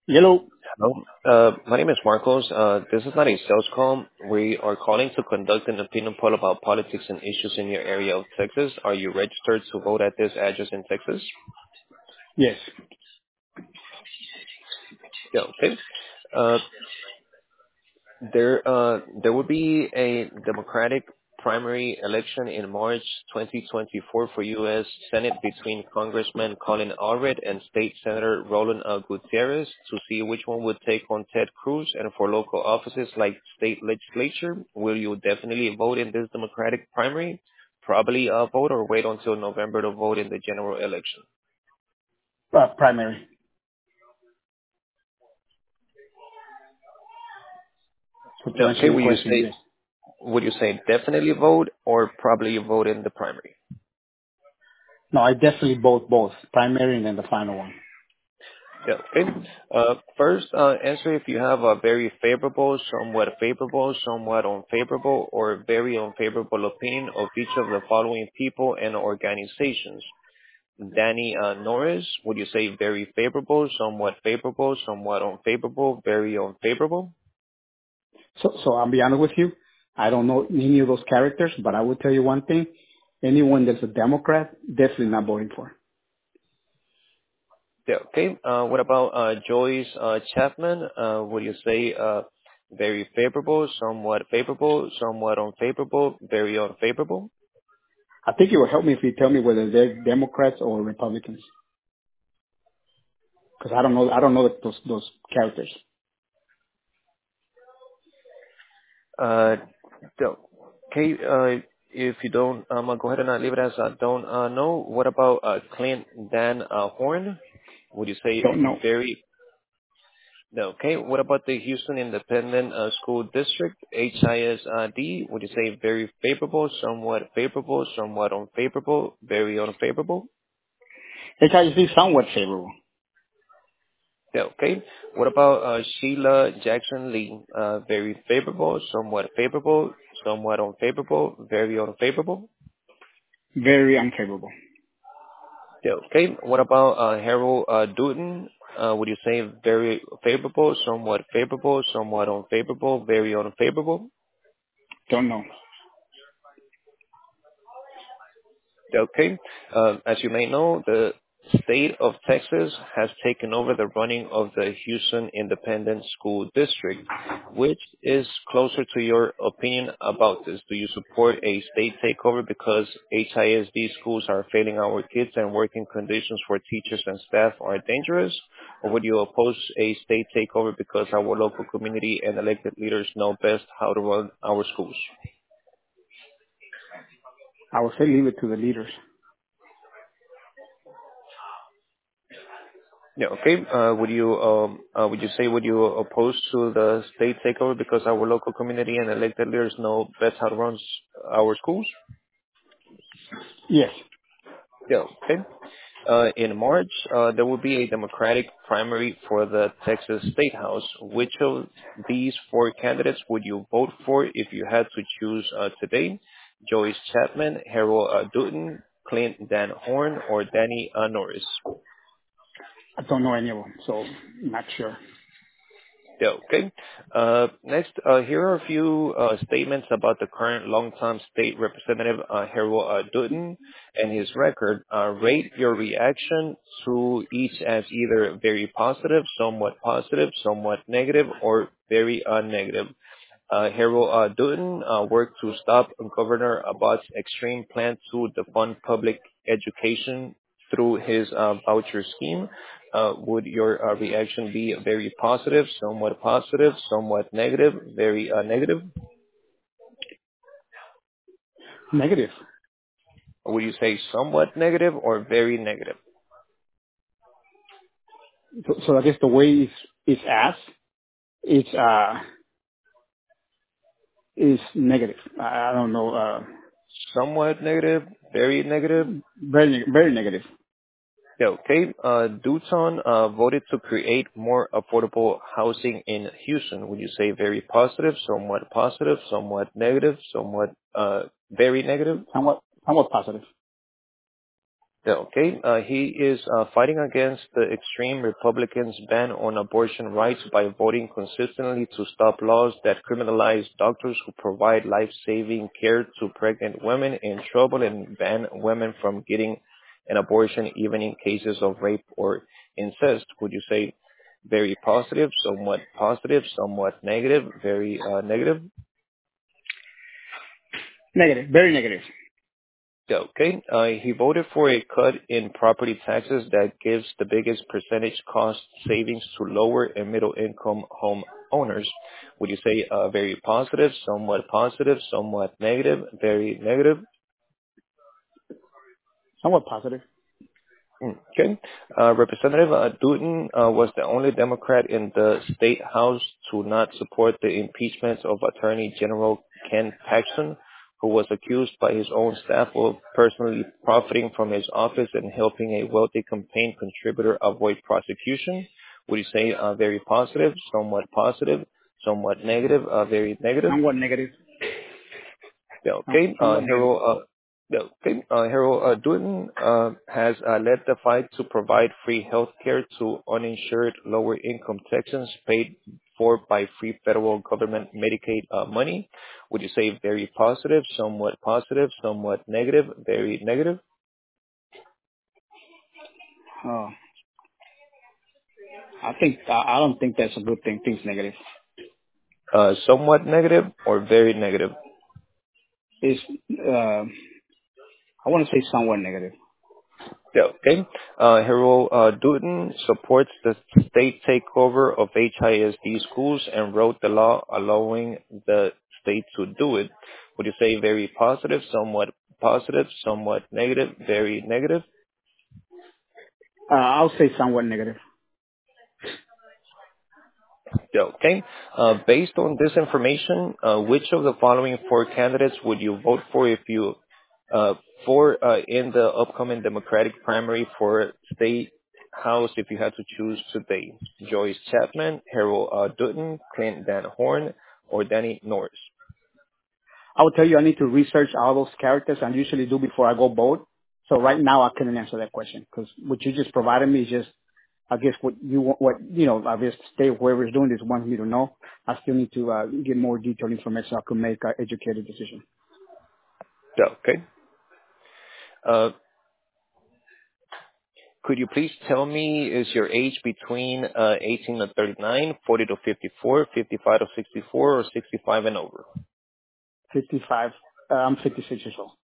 Yellow. Hello. My name is Marcos. This is not a sales call. We are calling to conduct an opinion poll about politics and issues in your area of Texas. Are you registered to vote at this address in Texas? Yes. Yeah, okay. Uh, there will be a Democratic primary election in March 2024 for U.S. Senate between Congressman Colin Allred and State Senator Roland Gutierrez to see which one would take on Ted Cruz. And for local offices like state legislature, will you definitely vote in this Democratic primary? Probably vote or wait until November to vote in the general election. Primary. So to answer Okay, your question, yes. would you say definitely vote or probably vote in the primary? No, I definitely vote both primary and then the final one. Yeah, okay. First, answer if you have a very favorable, somewhat unfavorable, or very unfavorable opinion of each of the following people and organizations. Danny Norris, would you say very favorable, somewhat unfavorable, very unfavorable? So I'll be honest with you. I don't know any of those characters, but I will tell you one thing. Anyone that's a Democrat, definitely not voting for. Yeah, okay. What about Joyce Chapman? Would you say very favorable, somewhat unfavorable, very unfavorable? I think it will help me if you tell me whether they're Democrats or Republicans, because I don't know. I don't know those characters. Uh, okay, if you don't, I'll go ahead and leave it as don't know. What about Clint Dan Horn? Would you say Don't know. very? No. Okay. What about the Houston Independent School District, HISD? Would you say very favorable, somewhat unfavorable, very unfavorable? HISD somewhat favorable. Yeah, okay. What about Sheila Jackson Lee? Very favorable, somewhat unfavorable, very unfavorable? Very unfavorable. Yeah, okay. What about Harold Dutton? Would you say very favorable, somewhat unfavorable, very unfavorable? Don't know. Okay. As you may know, the state of Texas has taken over the running of the Houston Independent School District. Which is closer to your opinion about this? Do you support a state takeover because HISD schools are failing our kids and working conditions for teachers and staff are dangerous? Or would you oppose a state takeover because our local community and elected leaders know best how to run our schools? I would say leave it to the leaders. Yeah, okay. Would you oppose to the state takeover because our local community and elected leaders know best how to run our schools? Yes. Yeah, okay. In March, there will be a Democratic primary for the Texas State House. Which of these four candidates would you vote for if you had to choose today? Joyce Chapman, Harold Dutton, Clint Dan Horn, or Danny Norris? I don't know any of them, so not sure. Yeah, okay. Next, here are a few statements about the current longtime state representative, Harold Dutton, and his record. Rate your reaction to each as either very positive, somewhat negative, or very negative. Harold Dutton worked to stop Governor Abbott's extreme plan to defund public education through his voucher scheme. Would your reaction be very positive, somewhat negative, very negative? Negative. Or would you say somewhat negative or very negative? So I guess the way it's asked, it's is negative. I don't know. Somewhat negative, very negative. Very negative. Yeah, okay. Dutton voted to create more affordable housing in Houston. Would you say very positive, somewhat negative, somewhat very negative? Somewhat positive. Yeah, okay. He is fighting against the extreme Republicans' ban on abortion rights by voting consistently to stop laws that criminalize doctors who provide life-saving care to pregnant women in trouble and ban women from getting an abortion even in cases of rape or incest. Would you say very positive, somewhat negative, very negative? Negative. Very negative. Yeah, okay. He voted for a cut in property taxes that gives the biggest percentage cost savings to lower and middle income home owners. Would you say very positive, somewhat negative, very negative? Somewhat positive. Okay. Representative Dutton was the only Democrat in the state house to not support the impeachment of Attorney General Ken Paxton, who was accused by his own staff of personally profiting from his office and helping a wealthy campaign contributor avoid prosecution. Would you say very positive, somewhat negative, very negative? Somewhat negative. Yeah, No, okay. somewhat negative. Harold Dutton has led the fight to provide free health care to uninsured lower-income Texans paid for by free federal government Medicaid money. Would you say very positive, somewhat negative, very negative? Uh, I don't think that's a good thing. Things negative. Somewhat negative or very negative? It's I want to say somewhat negative. Yeah, okay. Harold Dutton supports the state takeover of HISD schools and wrote the law allowing the state to do it. Would you say very positive, somewhat negative, very negative? I'll say somewhat negative. Yeah, okay. Based on this information, which of the following four candidates would you vote for if you uh, in the upcoming Democratic primary for state house if you had to choose today? Joyce Chapman, Harold Dutton, Clint Van Horn, or Danny Norris? I will tell you I need to research all those characters I usually do before I go vote. So right now I couldn't answer that question because what you just provided me is just, I guess I guess state whoever is doing this wants me to know. I still need to get more detailed information so I can make an educated decision. Yeah, okay. Uh, could you please tell me is your age between 18 to 39, 40 to 54, 55 to 64, or 65 and over? 55, I'm 56 years old.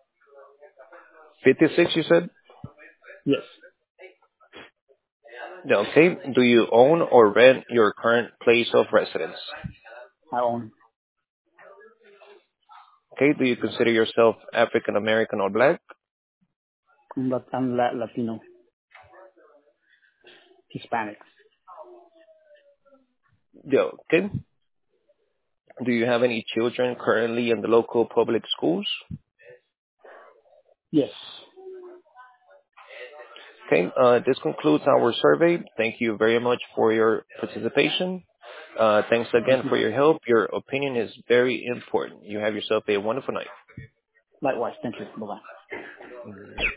56, you said? Yes, Okay. Do you own or rent your current place of residence? I own. Okay. Do you consider yourself African American or black? I'm Latino, Hispanic. Yeah. Okay. Do you have any children currently in the local public schools? Yes. Okay. This concludes our survey. Thank you very much for your participation. Thanks again Thank you. for your help. Your opinion is very important. You have yourself a wonderful night. Likewise. Thank you. Bye-bye.